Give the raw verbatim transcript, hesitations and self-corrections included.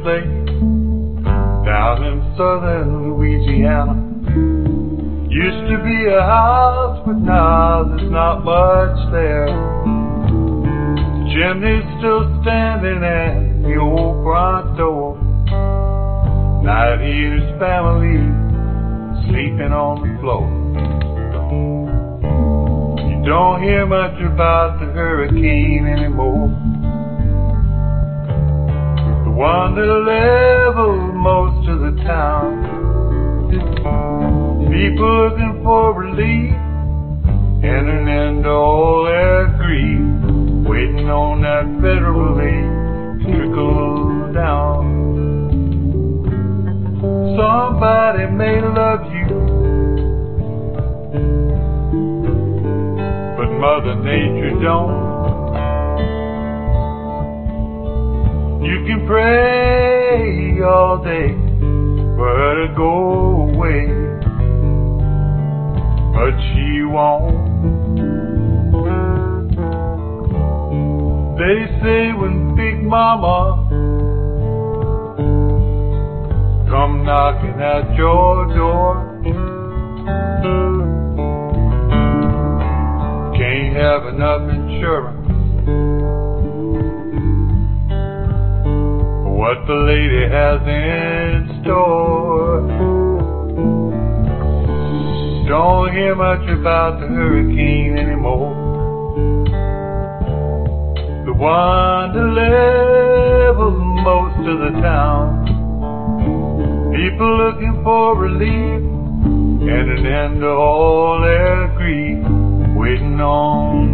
place down in southern Louisiana. Used to be a house, but now there's not much there. The chimney's still standing and the old front door. Night here's family sleeping on the floor. You don't hear much about the hurricane anymore. The one that leveled most of the town. People looking for relief and an end to all their grief, waiting on that federal aid to trickle down. Somebody may love you, but Mother Nature don't. You can pray all day for her to go away, but she won't. They say when Big Mama come knocking at your door, can't have enough insurance for what the lady has in store. Don't hear much about the hurricane anymore. The one that leveled most of the town. People looking for relief and an end to all their grief, waiting on